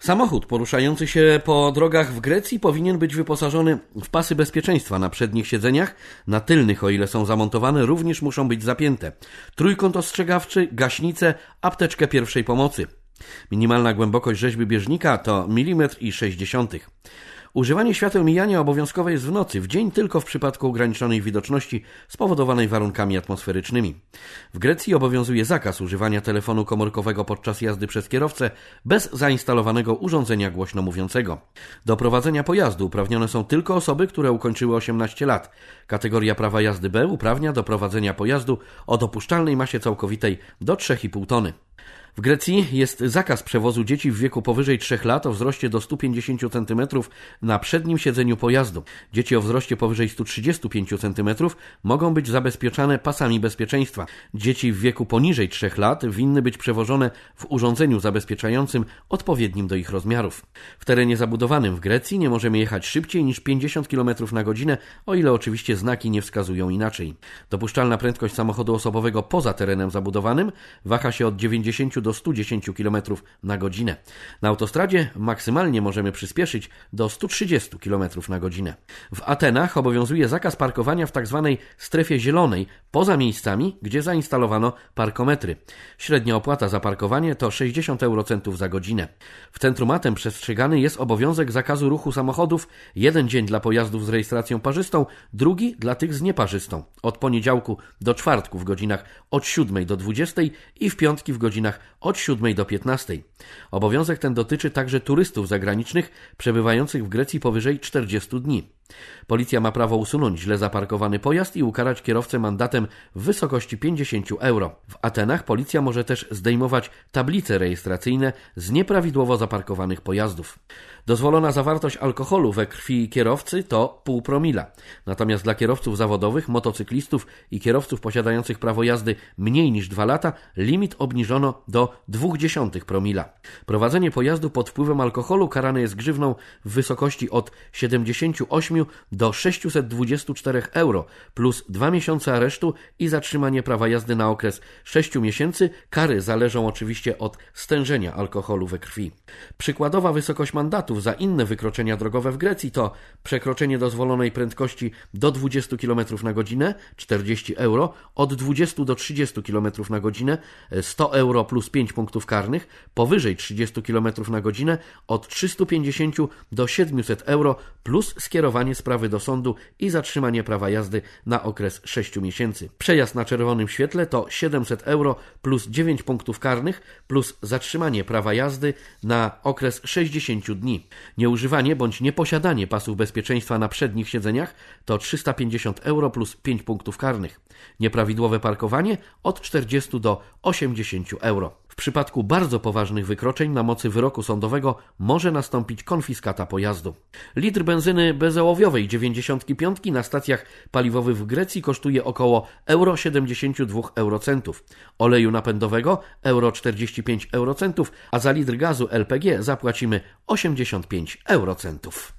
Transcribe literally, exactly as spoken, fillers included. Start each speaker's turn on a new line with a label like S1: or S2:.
S1: Samochód poruszający się po drogach w Grecji powinien być wyposażony w pasy bezpieczeństwa na przednich siedzeniach, na tylnych, o ile są zamontowane, również muszą być zapięte. Trójkąt ostrzegawczy, gaśnicę, apteczkę pierwszej pomocy. Minimalna głębokość rzeźby bieżnika to milimetr i sześć dziesiątych. Używanie świateł mijania obowiązkowe jest w nocy, w dzień tylko w przypadku ograniczonej widoczności spowodowanej warunkami atmosferycznymi. W Grecji obowiązuje zakaz używania telefonu komórkowego podczas jazdy przez kierowcę bez zainstalowanego urządzenia głośno mówiącego. Do prowadzenia pojazdu uprawnione są tylko osoby, które ukończyły osiemnaście lat. Kategoria prawa jazdy B uprawnia do prowadzenia pojazdu o dopuszczalnej masie całkowitej do trzy i pół tony. W Grecji jest zakaz przewozu dzieci w wieku powyżej trzech lat o wzroście do stu pięćdziesięciu centymetrów na przednim siedzeniu pojazdu. Dzieci o wzroście powyżej stu trzydziestu pięciu centymetrów mogą być zabezpieczane pasami bezpieczeństwa. Dzieci w wieku poniżej trzech lat winny być przewożone w urządzeniu zabezpieczającym odpowiednim do ich rozmiarów. W terenie zabudowanym w Grecji nie możemy jechać szybciej niż pięćdziesiąt kilometrów na godzinę, o ile oczywiście znaki nie wskazują inaczej. Dopuszczalna prędkość samochodu osobowego poza terenem zabudowanym waha się od dziewięćdziesięciu do stu dziesięciu kilometrów na godzinę. Na autostradzie maksymalnie możemy przyspieszyć do stu trzydziestu kilometrów na godzinę. W Atenach obowiązuje zakaz parkowania w tzw. strefie zielonej, poza miejscami, gdzie zainstalowano parkometry. Średnia opłata za parkowanie to sześćdziesiąt eurocentów za godzinę. W centrum Aten przestrzegany jest obowiązek zakazu ruchu samochodów, jeden dzień dla pojazdów z rejestracją parzystą, drugi dla tych z nieparzystą. Od poniedziałku do czwartku w godzinach od siódmej do dwudziestej i w piątki w godzinach od siódmej do piętnastej. Obowiązek ten dotyczy także turystów zagranicznych przebywających w Grecji powyżej czterdziestu dni. Policja ma prawo usunąć źle zaparkowany pojazd i ukarać kierowcę mandatem w wysokości pięćdziesięciu euro. W Atenach policja może też zdejmować tablice rejestracyjne z nieprawidłowo zaparkowanych pojazdów. Dozwolona zawartość alkoholu we krwi kierowcy to pół promila. Natomiast dla kierowców zawodowych, motocyklistów i kierowców posiadających prawo jazdy mniej niż dwa lata limit obniżono do dwóch dziesiątych promila. Prowadzenie pojazdu pod wpływem alkoholu karane jest grzywną w wysokości od siedemdziesięciu ośmiu do sześciuset dwudziestu czterech euro plus dwa miesiące aresztu i zatrzymanie prawa jazdy na okres sześciu miesięcy. Kary zależą oczywiście od stężenia alkoholu we krwi. Przykładowa wysokość mandatów za inne wykroczenia drogowe w Grecji to przekroczenie dozwolonej prędkości do dwudziestu kilometrów na godzinę czterdzieści euro, od dwudziestu do trzydziestu kilometrów na godzinę sto euro plus pięć punktów karnych, powyżej trzydziestu kilometrów na godzinę od trzystu pięćdziesięciu do siedmiuset euro plus skierowanie sprawy do sądu i zatrzymanie prawa jazdy na okres sześciu miesięcy. Przejazd na czerwonym świetle to siedemset euro plus dziewięć punktów karnych plus zatrzymanie prawa jazdy na okres sześćdziesięciu dni. Nieużywanie bądź nieposiadanie pasów bezpieczeństwa na przednich siedzeniach to trzysta pięćdziesiąt euro plus pięć punktów karnych. Nieprawidłowe parkowanie od czterdziestu do osiemdziesięciu euro. W przypadku bardzo poważnych wykroczeń na mocy wyroku sądowego może nastąpić konfiskata pojazdu. Litr benzyny bezołowiowej dziewięćdziesiąt pięć na stacjach paliwowych w Grecji kosztuje około euro siedemdziesiąt dwa eurocentów, oleju napędowego euro czterdzieści pięć eurocentów, a za litr gazu L P G zapłacimy osiemdziesiąt pięć eurocentów.